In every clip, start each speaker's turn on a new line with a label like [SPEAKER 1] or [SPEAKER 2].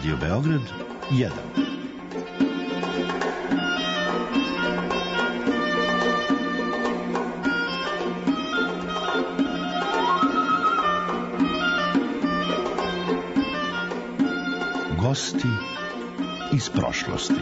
[SPEAKER 1] Radio Beograd 1. Gosti iz prošlosti.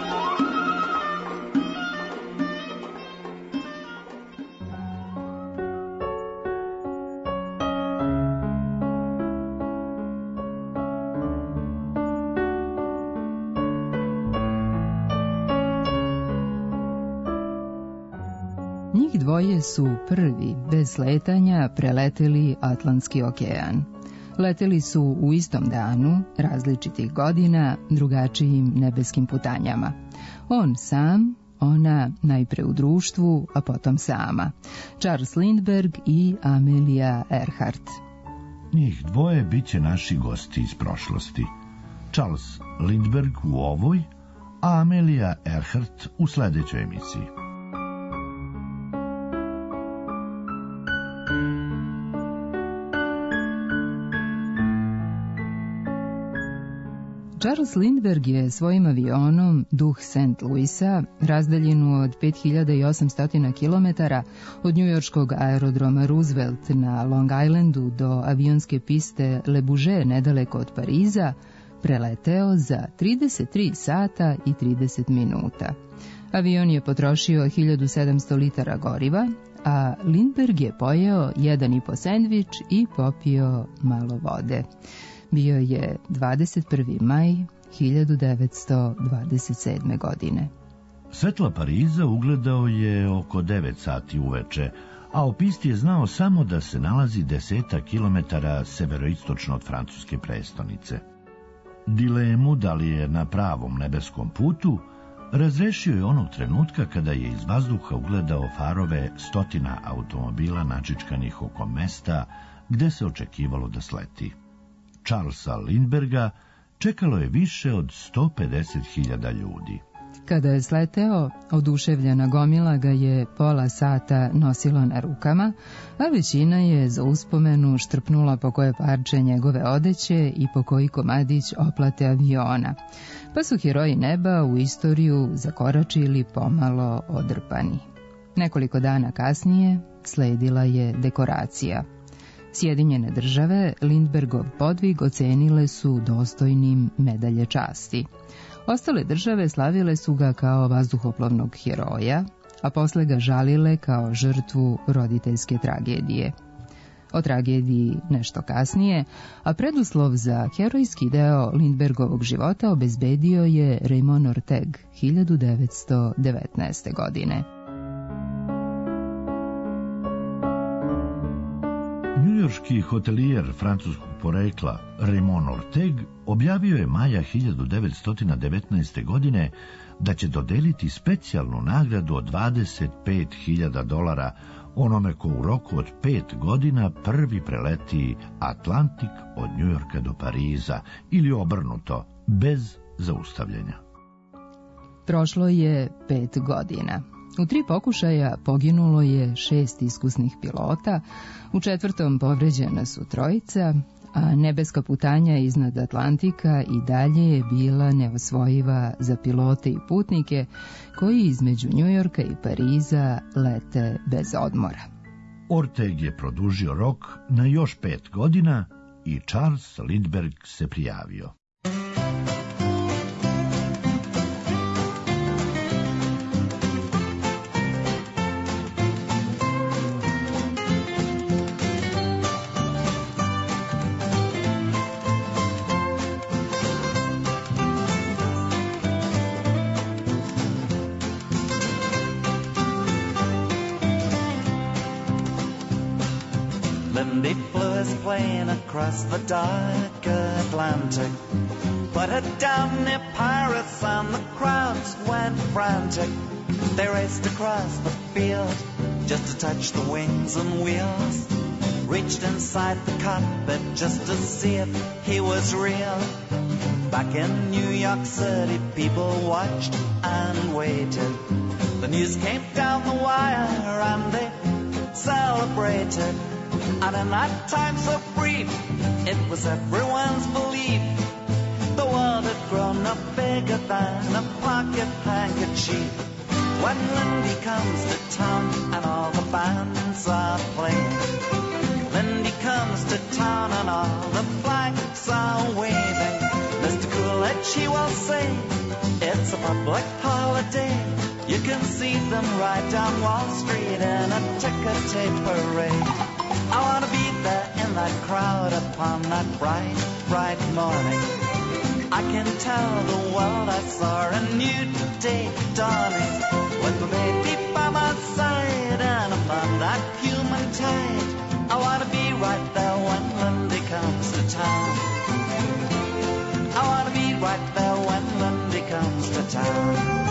[SPEAKER 2] Njih dvoje su prvi, bez sletanja, preleteli Atlantski okean. Leteli su u istom danu, različitih godina, drugačijim nebeskim putanjama. On sam, ona najpre u društvu, a potom sama. Charles Lindbergh i Amelia Earhart.
[SPEAKER 1] Njih dvoje bit će naši gosti iz prošlosti. Charles Lindbergh u ovoj, a Amelia Earhart u sledećoj emisiji.
[SPEAKER 2] Charles Lindbergh je svojim avionom Duh St. Louisa, razdaljenu od 5800 km od njujorškog aerodroma Roosevelt na Long Islandu do avionske piste Le Bourget nedaleko od Pariza, preleteo za 33 sata i 30 minuta. Avion je potrošio 1700 litara goriva, a Lindbergh je pojeo 1,5 sendvič i popio malo vode. Bio je 21. maj 1927. godine.
[SPEAKER 1] Svetla Pariza ugledao je oko 9 sati uveče, a o pisti je znao samo da se nalazi 10 kilometara severoistočno od francuske prestonice. Dilemu da li je na pravom nebeskom putu razrešio je onog trenutka kada je iz vazduha ugledao farove stotina automobila načičkanih oko mesta gde se očekivalo da sleti. Charlesa Lindbergha čekalo je više od 150.000 ljudi.
[SPEAKER 2] Kada je sleteo, oduševljena gomila ga je pola sata nosila na rukama, a većina je za uspomenu štrpnula po koje parče njegove odeće i po koji komadić oplate aviona, pa su heroji neba u istoriju zakoračili pomalo odrpani. Nekoliko dana kasnije sledila je dekoracija. Sjedinjene države Lindberghov podvig ocenile su dostojnim medalje časti. Ostale države slavile su ga kao vazduhoplovnog heroja, a posle ga žalile kao žrtvu roditeljske tragedije. O tragediji nešto kasnije, a preduslov za herojski deo Lindberghovog života obezbedio je Raymond Ortega 1919. godine.
[SPEAKER 1] Njujorški hotelijer francuskog porekla Raymond Ortega objavio je maja 1919. godine da će dodeliti specijalnu nagradu od $25.000 onome ko u roku od 5 godina prvi preleti Atlantik od Njujorka do Pariza ili obrnuto, bez zaustavljanja.
[SPEAKER 2] Prošlo je 5 godina. U 3 pokušaja poginulo je 6 iskusnih pilota, u 4. povređena su 3, a nebeska putanja iznad Atlantika i dalje je bila neosvojiva za pilote i putnike koji između Njujorka i Pariza lete bez odmora.
[SPEAKER 1] Ortega je produžio rok na još 5 godina i Charles Lindbergh se prijavio.
[SPEAKER 3] Lindy flew his plane across the dark Atlantic, put it down near Paris and the crowds went frantic. They raced across the field just to touch the wings and wheels, reached inside the cockpit just to see if he was real. Back in New York City, people watched and waited. The news came down the wire and they celebrated. And in that time so brief, it was everyone's belief the world no bigger than a pocket handkerchief. When Lindy comes to town and all the bands are playing, Lindy comes to town and all the flags are waving, Mr. Coolidge, he will say, it's a public holiday. You can see them right down Wall Street in a ticker tape parade. I want to be there in that crowd upon that bright, bright morning. I can tell the world I saw a new day dawning. With my baby by my side and I'm on that human tide. I want to be right there when Lindy comes to town. I want to be right there when Lindy comes to town.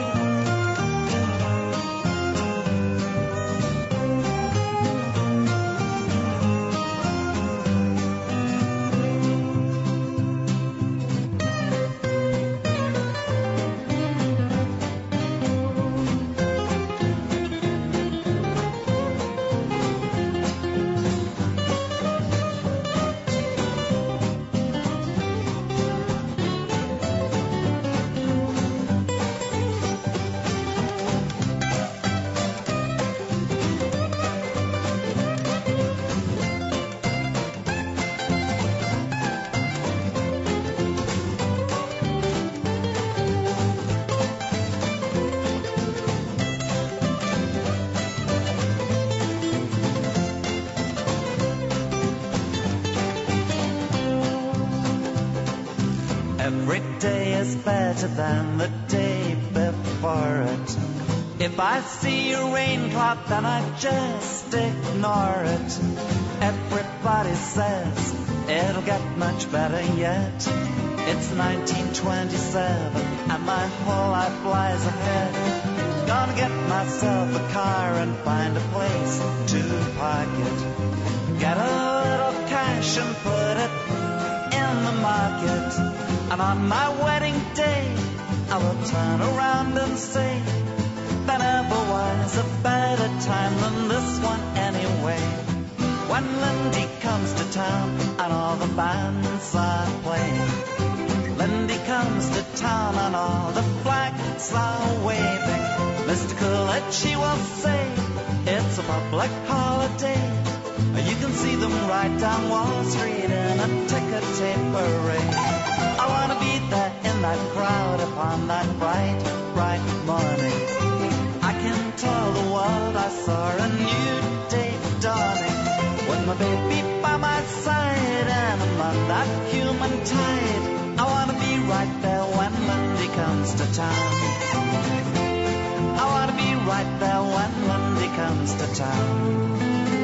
[SPEAKER 3] Every day is better than the day before it. If I see a rain cloud, then I just ignore it. Everybody says it'll get much better yet. It's 1927 and my whole life lies ahead. Gonna get myself a car and find a place to park it. Get a little cash and put it in the market. And on my wedding day, I will turn around and say, there never was a better time than this one anyway. When Lindy comes to town and all the bands are playing, Lindy comes to town and all the flags are waving, Mr. Coolidge, she will say, it's a public holiday. You can see them right down Wall Street in a ticker tape parade. I want to be there in that crowd upon that bright, bright morning. I can tell the world I saw a new day dawning. With my baby by my side and I'm on that human tide. I want to be right there when Lindy comes to town. I want to be right there when Lindy comes to town.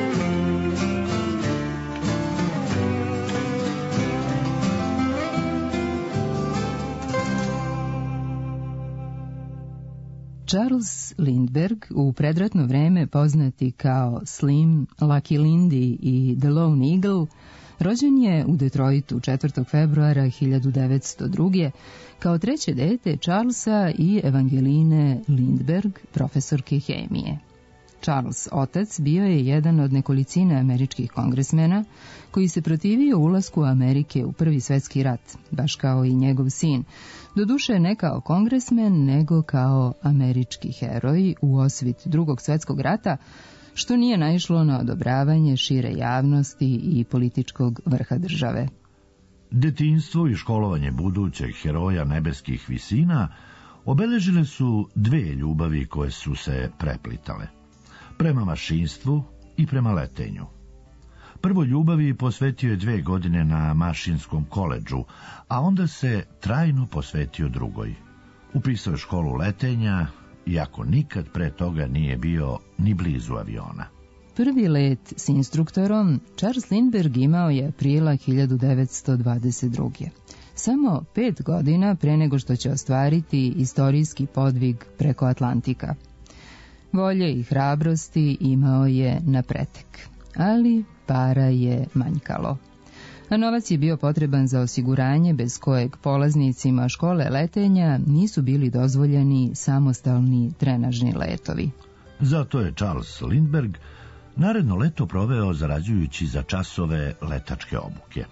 [SPEAKER 2] Charles Lindbergh, u predratno vreme poznati kao Slim, Lucky Lindy i The Lone Eagle, rođen je u Detroitu 4. februara 1902. kao treće dete Charlesa i Evangeline Lindbergh, profesorke hemije. Charles, otac, bio je jedan od nekolicine američkih kongresmena koji se protivio ulasku Amerike u Prvi svetski rat, baš kao i njegov sin, doduše ne kao kongresmen, nego kao američki heroj u osvit Drugog svetskog rata, što nije naišlo na odobravanje šire javnosti i političkog vrha države.
[SPEAKER 1] Detinjstvo i školovanje budućeg heroja nebeskih visina obeležile su dve ljubavi koje su se preplitale. Prema mašinstvu i prema letenju. Prvo ljubavi posvetio je 2 godine na mašinskom koledžu, a onda se trajno posvetio drugoj. Upisao je školu letenja, iako nikad pre toga nije bio ni blizu aviona.
[SPEAKER 2] Prvi let s instruktorom Charles Lindbergh imao je aprila 1922. Samo 5 godina pre nego što će ostvariti istorijski podvig preko Atlantika. Volje i hrabrosti imao je na pretek, ali para je manjkalo. A novac je bio potreban za osiguranje bez kojeg polaznicima škole letenja nisu bili dozvoljeni samostalni trenažni letovi.
[SPEAKER 1] Zato je Charles Lindbergh naredno leto proveo zarađujući za časove letačke obuke.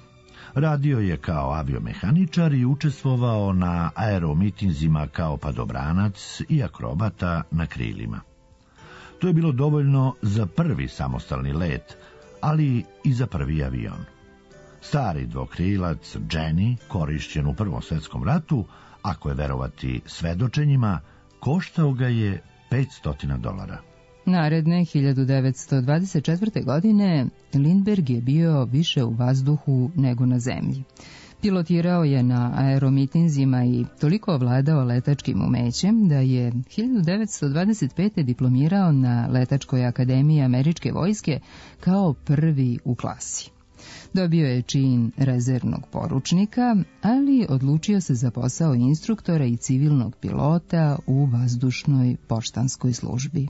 [SPEAKER 1] Radio je kao aviomehaničar i učestvovao na aeromitinzima kao padobranac i akrobata na krilima. To je bilo dovoljno za prvi samostalni let, ali i za prvi avion. Stari dvokrilac Jenny, korišćen u Prvom svetskom ratu, ako je verovati svedočenjima, koštao ga je $500.
[SPEAKER 2] Naredne 1924. godine Lindbergh je bio više u vazduhu nego na zemlji. Pilotirao je na aeromitinzima i toliko ovladao letačkim umećem da je 1925. diplomirao na Letačkoj akademiji američke vojske kao prvi u klasi. Dobio je čin rezervnog poručnika, ali odlučio se za posao instruktora i civilnog pilota u vazdušnoj poštanskoj službi.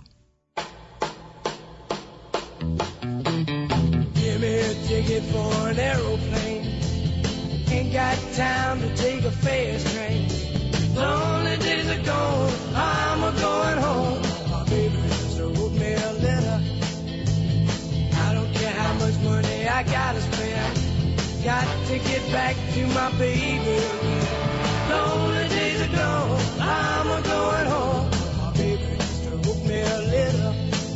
[SPEAKER 4] Give me a ticket for an aeroplane. Ain't got time to take a fast train. Lonely days are gone, I'm a-going home. My baby just wrote me a letter. I don't care how much money I gotta spend. Got to get back to my baby. Lonely days are gone, I'm a-going home. My baby just wrote me a letter.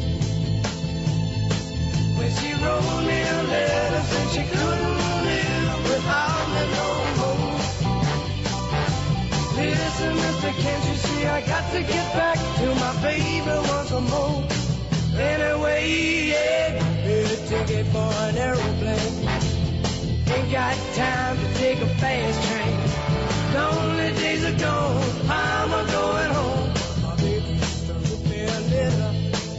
[SPEAKER 4] When she wrote me a letter, said she couldn't live without me no more. Listen, mister, can't you see I got to get back to my baby once more. Anyway, yeah, get a ticket for an aeroplane. Ain't got time to take a fast train. Lonely days are gone, I'm a-going home. My baby just wrote me a letter.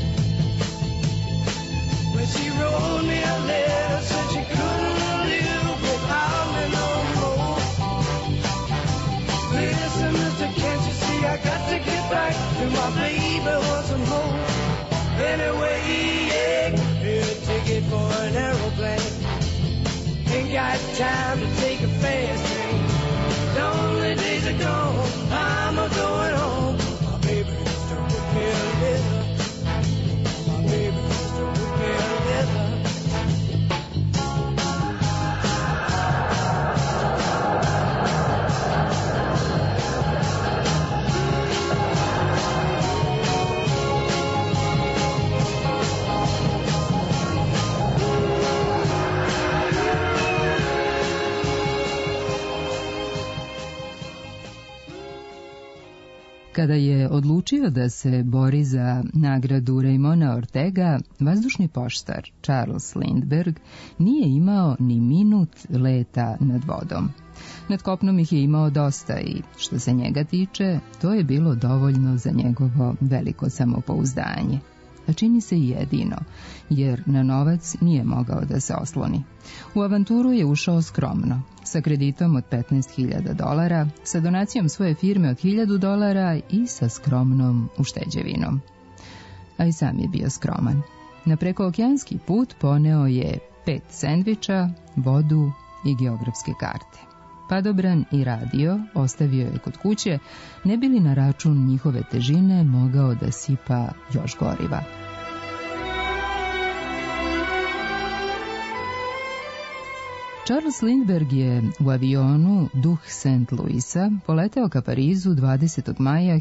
[SPEAKER 4] When she wrote me a letter, said she couldn't live without me no more. Listen, mister, can't you see I got to get back to my baby once more. Anyway, yeah, get a ticket for an aeroplane. Ain't got time to take a fast train. Lonely days are gone, I'm a-going home. My baby just wrote me a letter. My baby just wrote me a letter.
[SPEAKER 2] Kada je odlučio da se bori za nagradu Raimona Ortega, vazdušni poštar Charles Lindbergh nije imao ni minut leta nad vodom. Nad kopnom ih je imao dosta i, što se njega tiče, to je bilo dovoljno za njegovo veliko samopouzdanje. A čini se i jedino, jer na novac nije mogao da se osloni. U avanturu je ušao skromno, sa kreditom od $15.000, sa donacijom svoje firme od $1.000 i sa skromnom ušteđevinom. A i sam je bio skroman. Na prekookeanski put poneo je 5 sendviča, vodu i geografske karte. Padobran i radio ostavio je kod kuće, ne bi li na račun njihove težine mogao da sipa još goriva. Charles Lindbergh je u avionu Duh St. Louisa poleteo ka Parizu 20. maja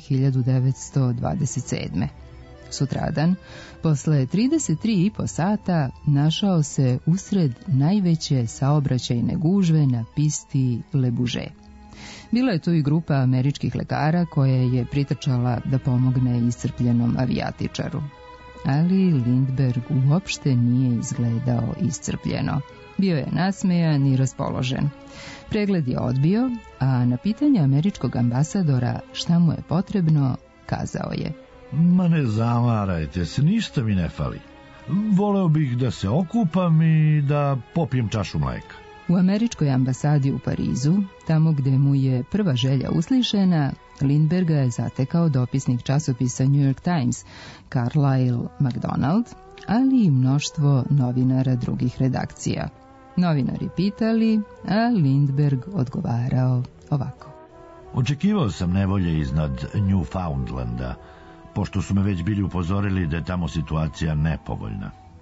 [SPEAKER 2] 1927. Sutradan, posle 33,5 sata, našao se usred najveće saobraćajne gužve na pisti Le Bourget. Bila je tu i grupa američkih lekara koja je pritrčala da pomogne iscrpljenom avijatičaru. Ali Lindbergh uopšte nije izgledao iscrpljeno. Bio je nasmejan i raspoložen. Pregled je odbio, a na pitanje američkog ambasadora šta mu je potrebno, kazao je:
[SPEAKER 1] Ma ne zamarajte se, ništa mi ne fali. Voleo bih da se okupam i da popijem čašu mleka.
[SPEAKER 2] U američkoj ambasadi u Parizu, tamo gde mu je prva želja uslišena, Lindbergha je zatekao dopisnik časopisa New York Times, Carlyle MacDonald, ali i mnoštvo novinara drugih redakcija. Novinari pitali, a Lindbergh odgovarao ovako:
[SPEAKER 1] Očekivao sam nevolje iznad Newfoundlanda, pošto su me već bili upozorili da je tamo situacija nepovoljna.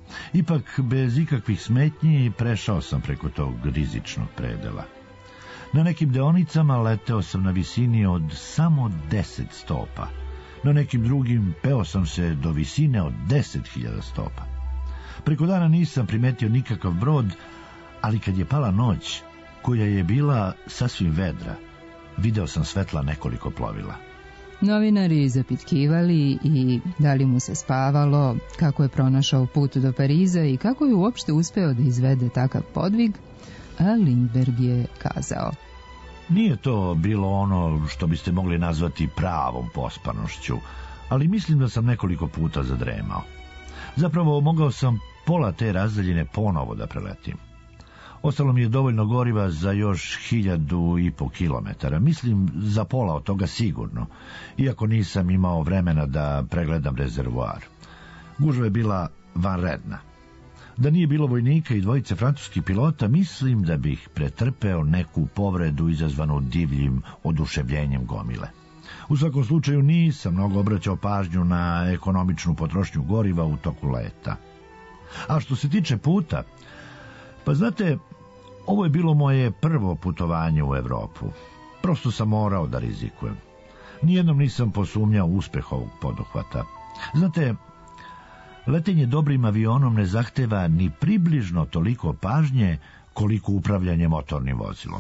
[SPEAKER 1] Ipak, bez ikakvih smetnji prešao sam preko tog rizičnog predela. Na nekim deonicama leteo sam na visini od samo 10 stopa. Na nekim drugim peo sam se do visine od 10.000 stopa. Preko dana nisam primetio nikakav brod, ali kad je pala noć, koja je bila sasvim vedra, video sam svetla nekoliko plovila.
[SPEAKER 2] Novinari zapitkivali i da li mu se spavalo, kako je pronašao put do Pariza i kako je uopšte uspeo da izvede takav podvig, a Lindbergh je kazao:
[SPEAKER 1] Nije to bilo ono što biste mogli nazvati pravom pospanošću, ali mislim da sam nekoliko puta zadremao. Zapravo mogao sam pola te razdaljine ponovo da preletim. Ostalo mi je dovoljno goriva za još 1.500 kilometara, mislim za pola od toga sigurno, iako nisam imao vremena da pregledam rezervoar. Gužva je bila vanredna. Da nije bilo vojnika i dvojice francuskih pilota, mislim da bih pretrpeo neku povredu izazvanu divljim oduševljenjem gomile. U svakom slučaju nisam mnogo obraćao pažnju na ekonomičnu potrošnju goriva u toku leta. A što se tiče puta, pa znate, ovo je bilo moje prvo putovanje u Evropu. Prosto sam morao da rizikujem. Nijednom nisam posumnjao uspeh ovog poduhvata. Znate, letenje dobrim avionom ne zahteva ni približno toliko pažnje koliko upravljanje motornim vozilom.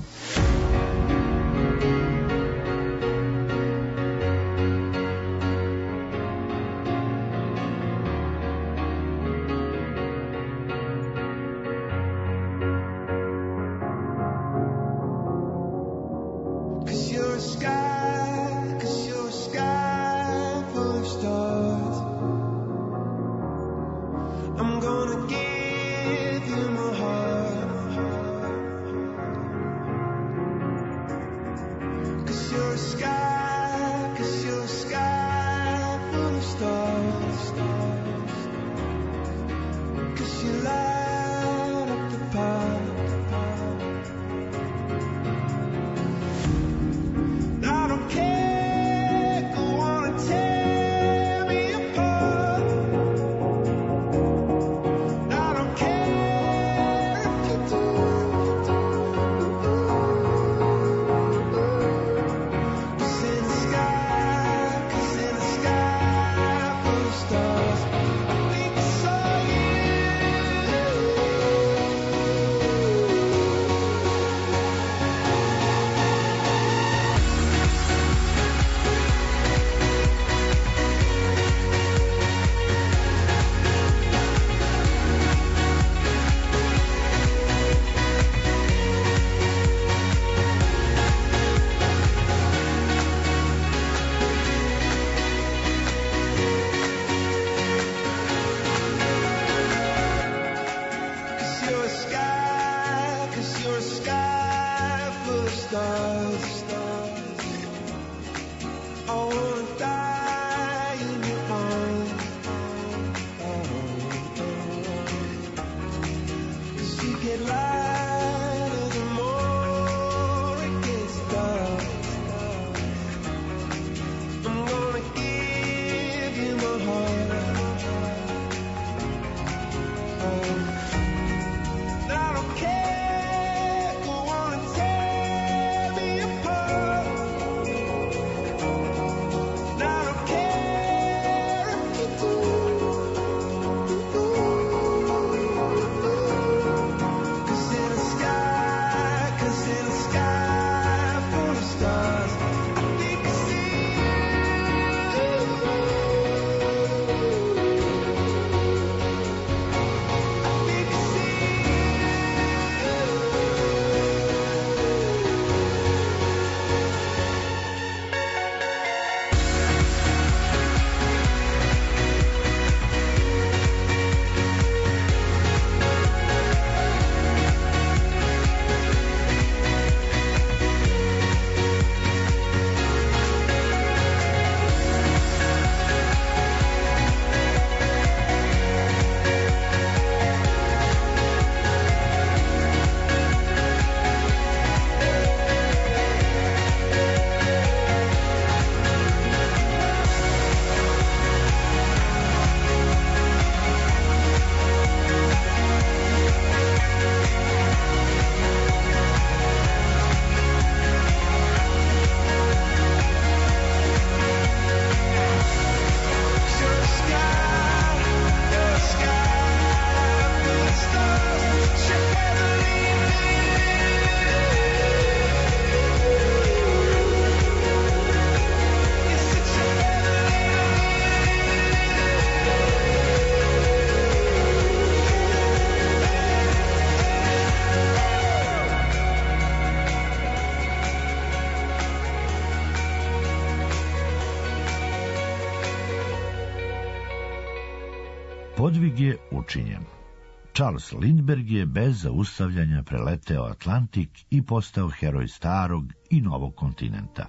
[SPEAKER 1] podvig je učinjen. Charles Lindbergh je bez zaustavljanja preleteo Atlantik i postao heroj starog i novog kontinenta.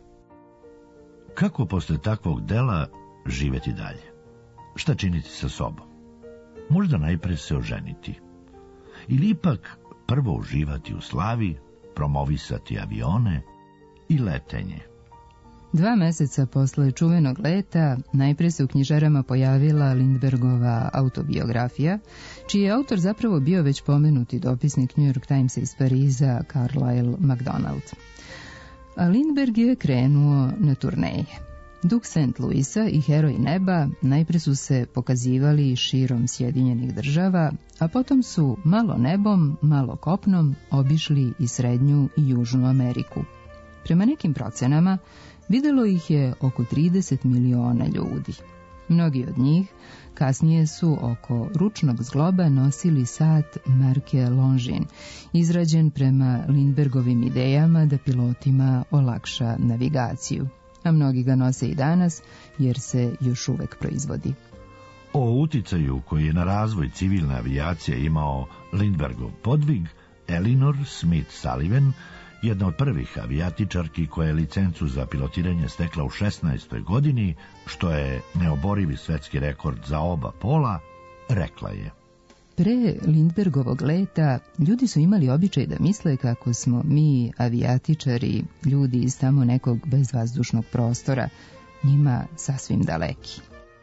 [SPEAKER 1] Kako posle takvog dela živeti dalje? Šta činiti sa sobom? Možda najpre se oženiti. Ili ipak prvo uživati u slavi, promovisati avione i letenje.
[SPEAKER 2] 2 meseca posle čuvenog leta najpre se u knjižarama pojavila Lindberghova autobiografija, čiji je autor zapravo bio već pomenuti dopisnik New York Timesa iz Pariza Carlyle MacDonald. A Lindbergh je krenuo na turneje. Duh St. Louisa i heroj neba najpre su se pokazivali širom Sjedinjenih država, a potom su malo nebom, malo kopnom obišli i Srednju i Južnu Ameriku. Prema nekim procenama, videlo ih je oko 30 miliona ljudi. Mnogi od njih kasnije su oko ručnog zgloba nosili sat marke Longines, izrađen prema Lindbergovim idejama da pilotima olakša navigaciju. A mnogi ga nose i danas, jer se još uvek proizvodi.
[SPEAKER 1] O uticaju koji je na razvoj civilne avijacije imao Lindberghov podvig, Elinor Smith Sullivan, jedna od prvih avijatičarki koja je licencu za pilotiranje stekla u 16. godini, što je neoborivi svetski rekord za oba pola, rekla je:
[SPEAKER 2] Pre Lindbergovog leta ljudi su imali običaj da misle kako smo mi, avijatičari, ljudi iz tamo nekog bezvazdušnog prostora, njima sasvim daleki.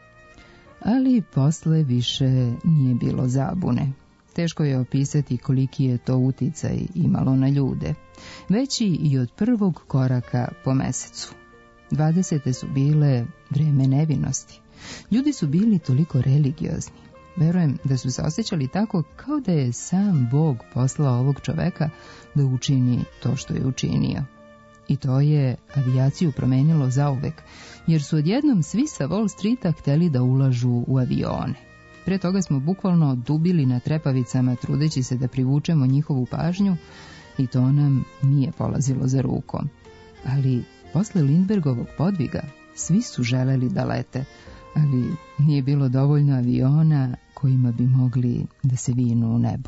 [SPEAKER 2] Ali posle više nije bilo zabune. Teško je opisati koliki je to uticaj imalo na ljude. Veći i od prvog koraka po mesecu. 20. su bile vreme nevinosti. Ljudi su bili toliko religiozni. Verujem da su se osjećali tako kao da je sam Bog poslao ovog čoveka da učini to što je učinio. I to je avijaciju promenilo zauvek, jer su odjednom svi sa Wall Streeta hteli da ulažu u avione. Pre toga smo bukvalno dubili na trepavicama trudeći se da privučemo njihovu pažnju i to nam nije polazilo za rukom. Ali posle Lindbergovog podviga svi su želeli da lete, ali nije bilo dovoljno aviona kojima bi mogli da se vinu u nebo.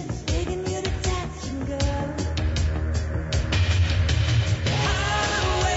[SPEAKER 4] Highway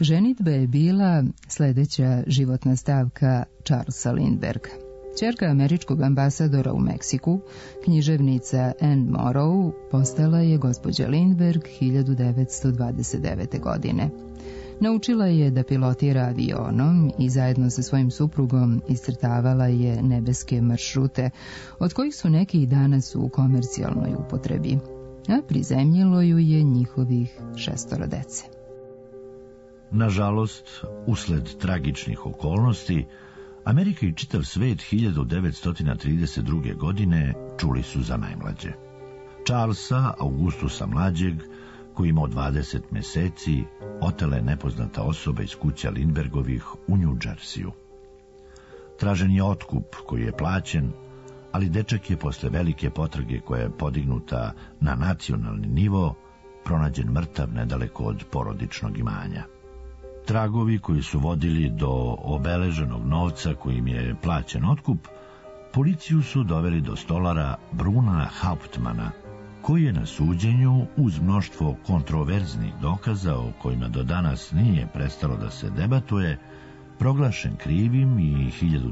[SPEAKER 2] Ženidba je bila sljedeća životna stavka Charlesa Lindbergha. Ćerka američkog ambasadora u Meksiku, književnica Anne Morrow, postala je gospođa Lindbergh 1929. godine. Naučila je da pilotira avionom i zajedno sa svojim suprugom iscrtavala je nebeske maršrute, od kojih su neki i danas u komercijalnoj upotrebi, a prizemljilo ju je njihovih 6 dece.
[SPEAKER 1] Nažalost, usled tragičnih okolnosti, Amerika i čitav svet 1932. godine čuli su za najmlađe. Charlesa Augustusa mlađeg, koji imao 20 meseci, otela je nepoznata osoba iz kuća Lindbergovih u New Jersey-u. Tražen je otkup koji je plaćen, ali dečak je posle velike potrage koja je podignuta na nacionalni nivo pronađen mrtav nedaleko od porodičnog imanja. Tragovi koji su vodili do obeleženog novca kojim je plaćen otkup, policiju su doveli do stolara Bruna Hauptmana, koji je na suđenju, uz mnoštvo kontroverznih dokaza o kojima do danas nije prestalo da se debatuje, proglašen krivim i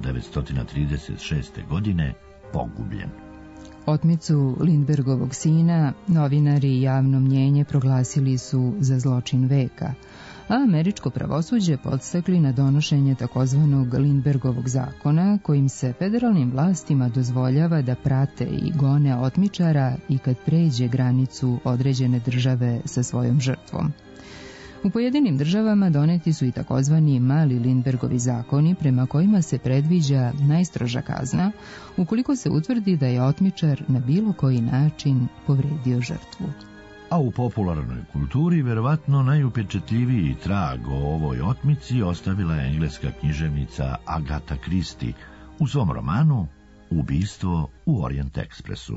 [SPEAKER 1] 1936. godine pogubljen.
[SPEAKER 2] Otmicu Lindbergovog sina novinari i javno mnjenje proglasili su za zločin veka, a američko pravosuđe podstakli na donošenje takozvanog Lindbergovog zakona, kojim se federalnim vlastima dozvoljava da prate i gone otmičara i kad pređe granicu određene države sa svojom žrtvom. U pojedinim državama doneti su i takozvani mali Lindbergovi zakoni, prema kojima se predviđa najstroža kazna ukoliko se utvrdi da je otmičar na bilo koji način povredio žrtvu.
[SPEAKER 1] A u popularnoj kulturi verovatno najupečetljiviji trag o ovoj otmici ostavila je engleska književnica Agatha Christie u svom romanu Ubistvo u Orient Expressu.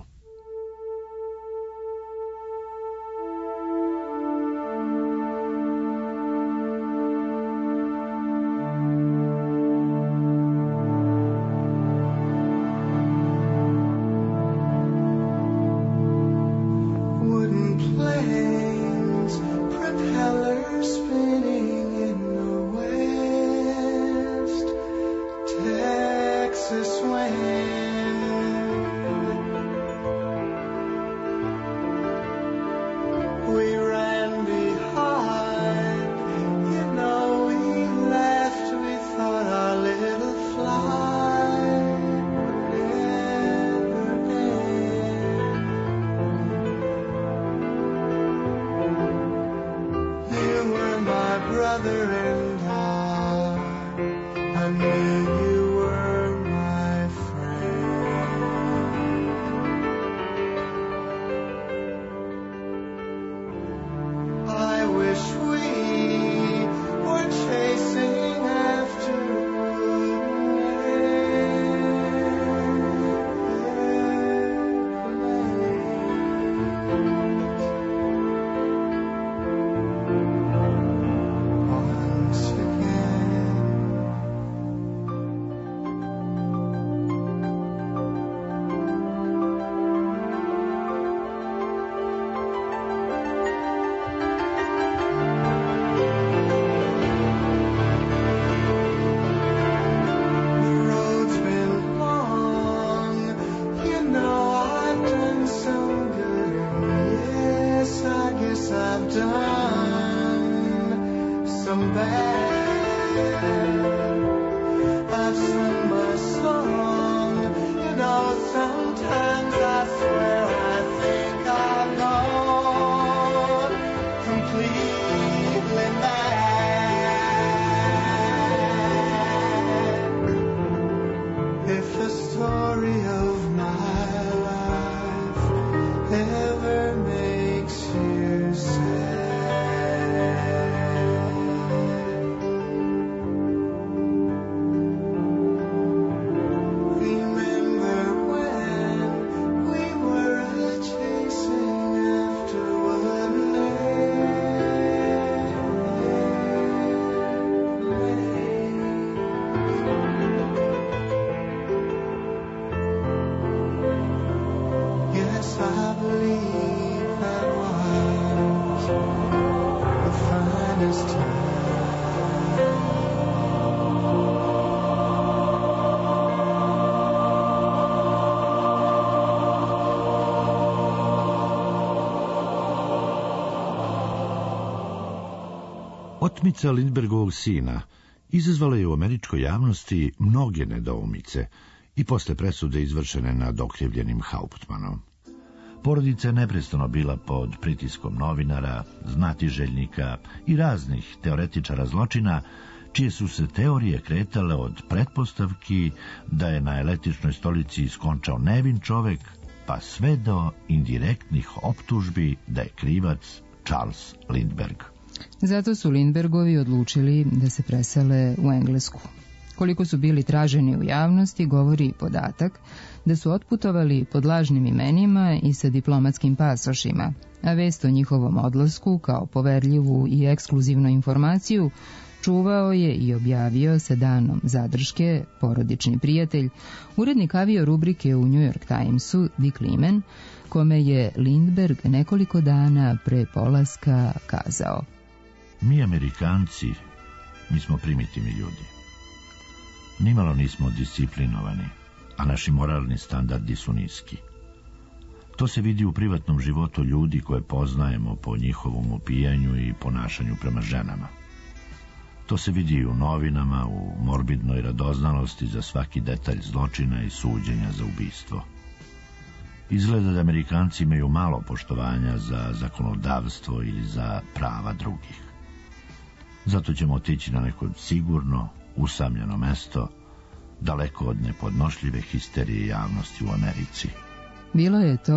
[SPEAKER 1] Otmica Lindbergovog sina izazvala je u američkoj javnosti mnoge nedoumice i posle presude izvršene nad okrivljenim Hauptmanom. Porodica je neprestano bila pod pritiskom novinara, znatiželjnika i raznih teoretičara zločina, čije su se teorije kretale od pretpostavki da je na električnoj stolici iskončao nevin čovek, pa sve do indirektnih optužbi da je krivac Charles Lindbergh.
[SPEAKER 2] Zato su Lindbergovi odlučili da se presele u Englesku. Koliko su bili traženi u javnosti govori podatak da su otputovali pod lažnim imenima i sa diplomatskim pasošima, a vest o njihovom odlasku kao poverljivu i ekskluzivnu informaciju čuvao je i objavio sa danom zadrške porodični prijatelj, urednik avio rubrike u New York Timesu Dick Liman, kome je Lindbergh nekoliko dana pre polaska kazao:
[SPEAKER 1] Mi Amerikanci, mi smo primitivni ljudi. Nimalo nismo disciplinovani, a naši moralni standardi su niski. To se vidi u privatnom životu ljudi koje poznajemo po njihovom opijanju i ponašanju prema ženama. To se vidi i u novinama, u morbidnoj radoznalosti za svaki detalj zločina i suđenja za ubistvo. Izgleda da Amerikanci imaju malo poštovanja za zakonodavstvo ili za prava drugih. Zato ćemo otići na neko sigurno, usamljeno mesto, daleko od nepodnošljive histerije javnosti u Americi.
[SPEAKER 2] Bilo je to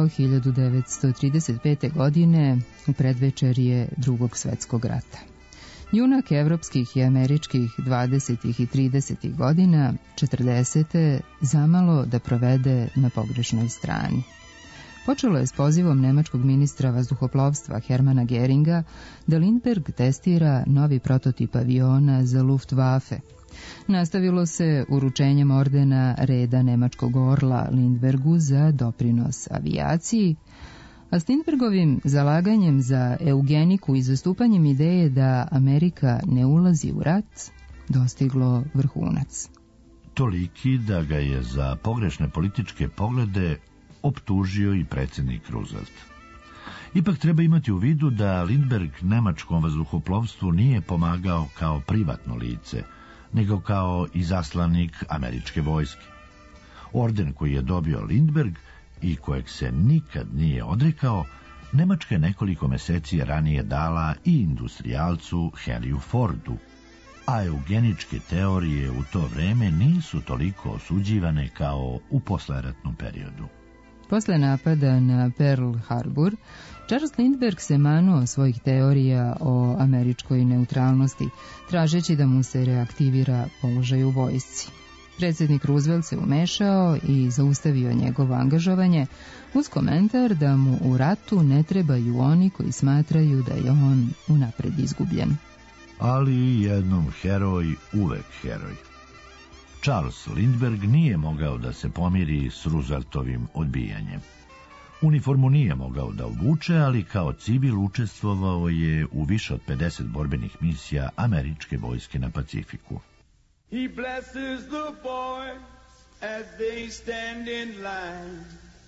[SPEAKER 2] 1935. godine u predvečerje Drugog svetskog rata. Junak evropskih i američkih 20. i 30. godina, 40. zamalo da provede na pogrešnoj strani. Počelo je s pozivom nemačkog ministra vazduhoplovstva Hermana Geringa da Lindbergh testira novi prototip aviona za Luftwaffe. Nastavilo se uručenjem ordena reda nemačkog orla Lindberghu za doprinos avijaciji, a s Lindbergovim zalaganjem za eugeniku i zastupanjem ideje da Amerika ne ulazi u rat, dostiglo vrhunac.
[SPEAKER 1] Toliki da ga je za pogrešne političke poglede optužio i predsjednik Roosevelt. Ipak treba imati u vidu da Lindbergh nemačkom vazduhoplovstvu nije pomagao kao privatno lice, nego kao izaslanik američke vojske. Orden koji je dobio Lindbergh i kojeg se nikad nije odrekao, Nemačka je nekoliko meseci ranije dala i industrijalcu Henryu Fordu, a eugeničke teorije u to vreme nisu toliko osuđivane kao u posleratnom periodu.
[SPEAKER 2] Posle napada na Pearl Harbor, Charles Lindbergh se manuo svojih teorija o američkoj neutralnosti, tražeći da mu se reaktivira položaj u vojsci. Predsjednik Roosevelt se umešao i zaustavio njegovo angažovanje uz komentar da mu u ratu ne trebaju oni koji smatraju da je on unapred izgubljen.
[SPEAKER 1] Ali jednom heroj, uvek heroj. Charles Lindbergh nije mogao da se pomiri s Rooseveltovim odbijanjem. Uniformu nije mogao da obuče, ali kao civil učestvovao je u više od 50 borbenih misija američke vojske na Pacifiku.
[SPEAKER 4] He blesses the boys as they stand in line.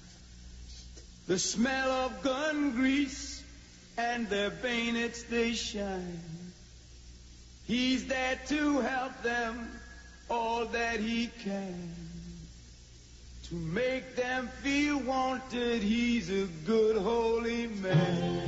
[SPEAKER 4] The smell of gun grease and their bayonets they shine. He's there to help them all that he can. To make them feel wanted, he's a good holy man.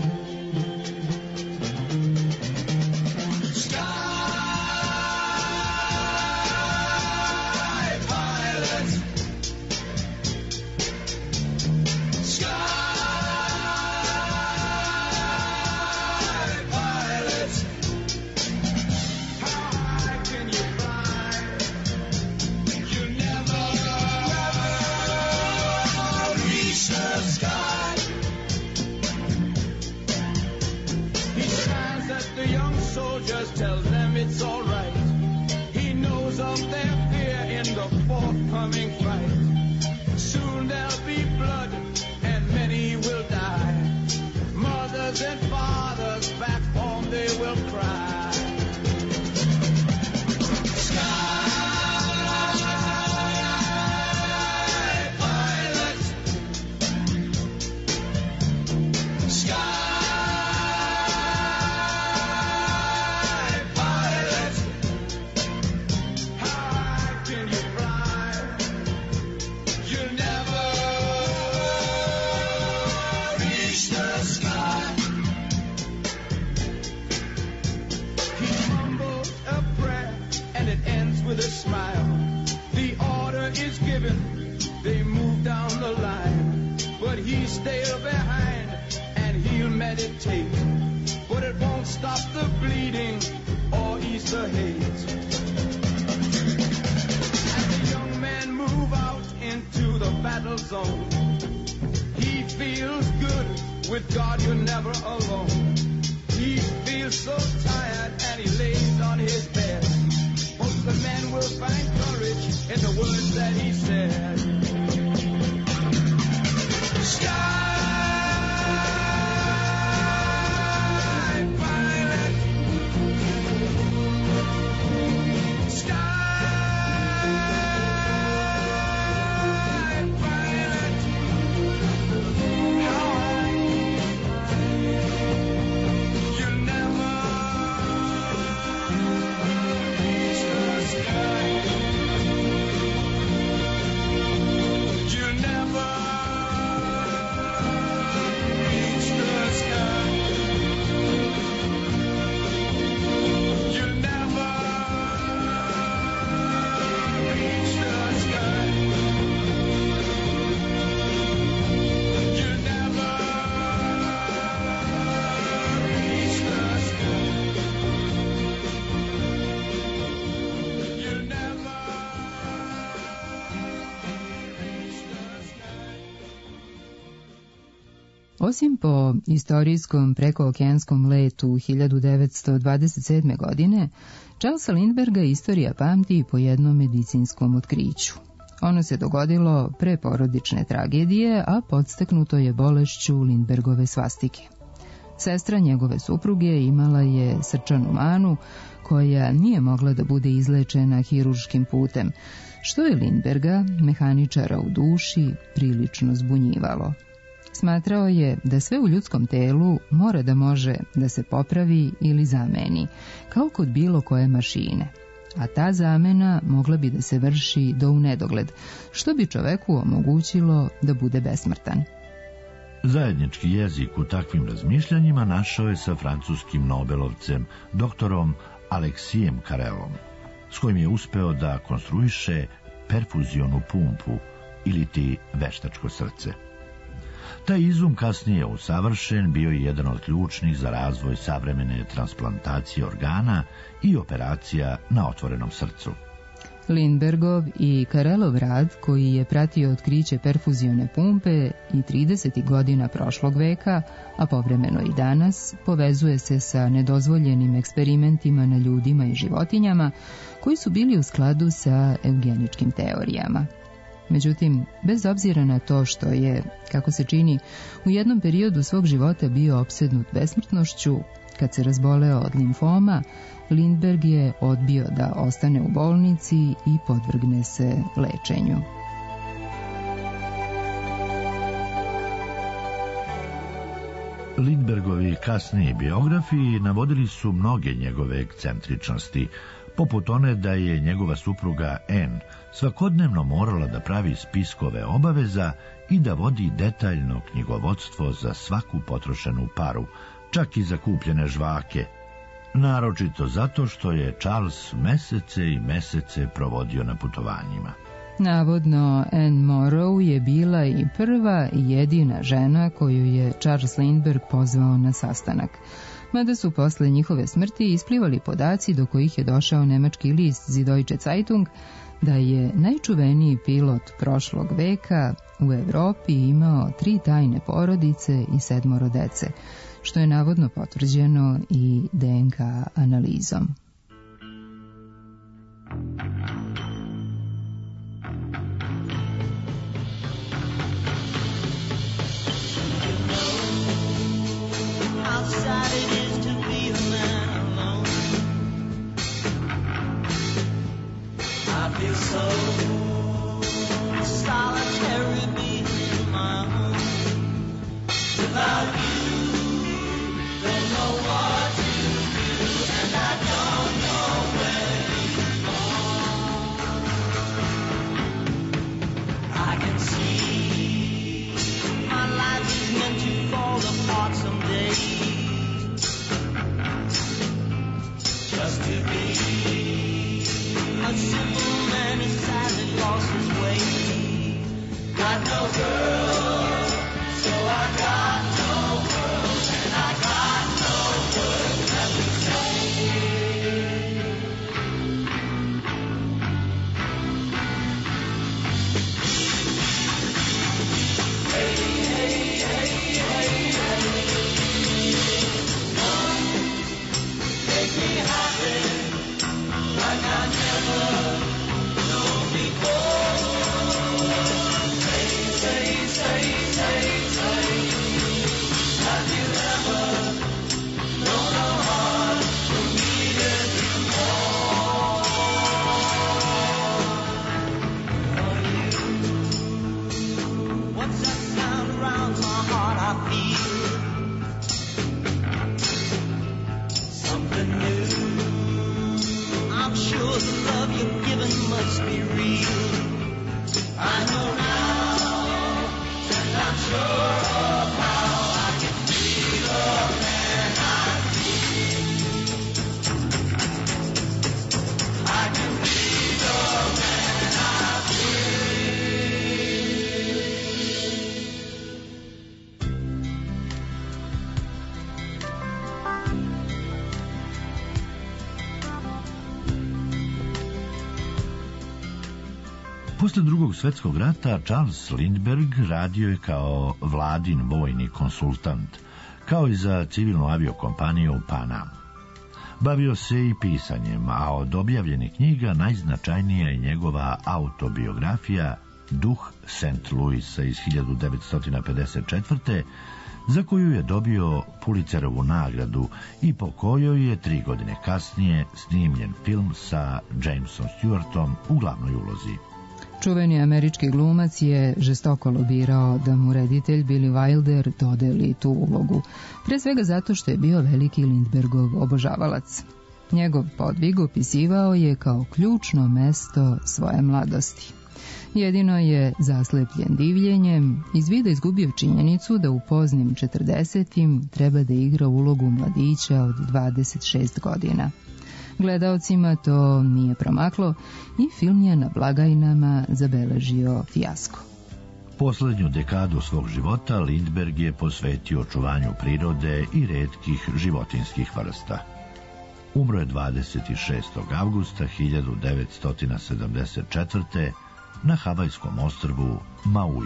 [SPEAKER 4] Soldiers tells them it's all right. He knows of their fear in the forthcoming fight. Soon there'll be blood and many will die. Mothers and fathers back home they will cry. moving, they move down the line, but he stays behind and he'll meditate, but it won't stop the bleeding or ease the hate. As the young men move out into the battle zone, he feels good, with God you're never alone. He feels so tired and he lays on his bed. Most of the men will find courage in the words that he said. Sky pilot, sky pilot, you'll never reach the sky. You'll never reach the sky. You'll never reach the sky. You'll never reach the sky. You'll never reach the sky.
[SPEAKER 2] Osim po istorijskom prekookeanskom letu 1927. godine, Charlesa Lindberga istorija pamti po jednom medicinskom otkriću. Ono se dogodilo pre porodične tragedije, a podstaknuto je bolešću Lindbergove svastike. Sestra njegove supruge imala je srčanu manu koja nije mogla da bude izlečena hiruškim putem, što je Lindberga, mehaničara u duši, prilično zbunjivalo. Smatrao je da sve u ljudskom telu mora da može da se popravi ili zameni, kao kod bilo koje mašine, a ta zamena mogla bi da se vrši do u nedogled, što bi čoveku omogućilo da bude besmrtan.
[SPEAKER 1] Zajednički jezik u takvim razmišljanjima našao je sa francuskim nobelovcem, doktorom Aleksijem Carrelom, s kojim je uspeo da konstruiše perfuzionu pumpu ili ti veštačko srce. Taj izum kasnije usavršen bio je jedan od ključnih za razvoj savremene transplantacije organa i operacija na otvorenom srcu.
[SPEAKER 2] Lindbergov i Carrelov rad, koji je pratio otkriće perfuzione pumpe i 30. godina prošlog veka, a povremeno i danas, povezuje se sa nedozvoljenim eksperimentima na ljudima i životinjama, koji su bili u skladu sa eugeničkim teorijama. Međutim, bez obzira na to što je, kako se čini, u jednom periodu svog života bio opsednut besmrtnošću, kad se razboleo od limfoma, Lindberg je odbio da ostane u bolnici i podvrgne se lečenju.
[SPEAKER 1] Lindbergovi kasniji biografi navodili su mnoge njegove ekscentričnosti, poput one da je njegova supruga Anne svakodnevno morala da pravi spiskove obaveza i da vodi detaljno knjigovodstvo za svaku potrošenu paru, čak i za kupljene žvake, naročito zato što je Charles mesece i mesece provodio na putovanjima.
[SPEAKER 2] Navodno, Anne Morrow je bila i prva i jedina žena koju je Charles Lindbergh pozvao na sastanak, mada su posle njihove smrti isplivali podaci do kojih je došao nemački list Die Deutsche Zeitung da je najčuveniji pilot prošlog veka u Evropi imao 3 tajne porodice i 7 dece, što je navodno potvrđeno i DNK analizom.
[SPEAKER 3] A simple man, he sadly lost his way.
[SPEAKER 1] Posle Drugog svjetskog rata Charles Lindbergh radio je kao vladin vojni konsultant, kao i za civilnu aviokompaniju Pan Am. Bavio se i pisanjem, a od objavljenih knjiga najznačajnija je njegova autobiografija Duh St. Louisa iz 1954. za koju je dobio Pulitzerovu nagradu i po kojoj je 3 godine kasnije snimljen film sa Jamesom Stewartom u glavnoj ulozi.
[SPEAKER 2] Čuveni američki glumac je žestoko lobirao da mu reditelj Billy Wilder dodeli tu ulogu, pre svega zato što je bio veliki Lindberghov obožavalac. Njegov podvig opisivao je kao ključno mesto svoje mladosti. Jedino je, zaslepljen divljenjem, iz vida izgubio činjenicu da u poznim 40-im treba da igra ulogu mladića od 26 godina. Gledaocima to nije promaklo i film je na blagajnama zabeležio fijasko.
[SPEAKER 1] Poslednju dekadu svog života Lindbergh je posvetio očuvanju prirode i retkih životinskih vrsta. Umro je 26. avgusta 1974. na havajskom ostrvu Maui.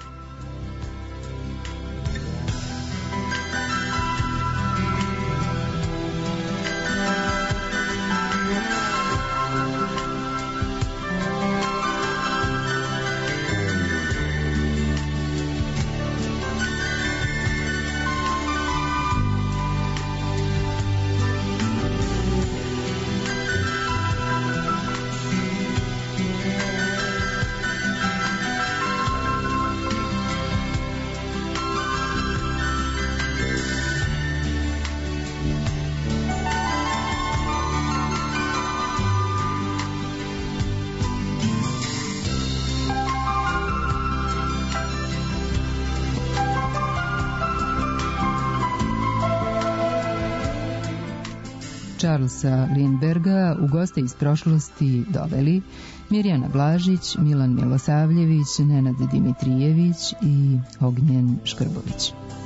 [SPEAKER 2] Charlesa Lindbergha u goste iz prošlosti doveli Mirjana Blažić, Milan Milosavljević, Nenad Dimitrijević i Ognjen Škrbović.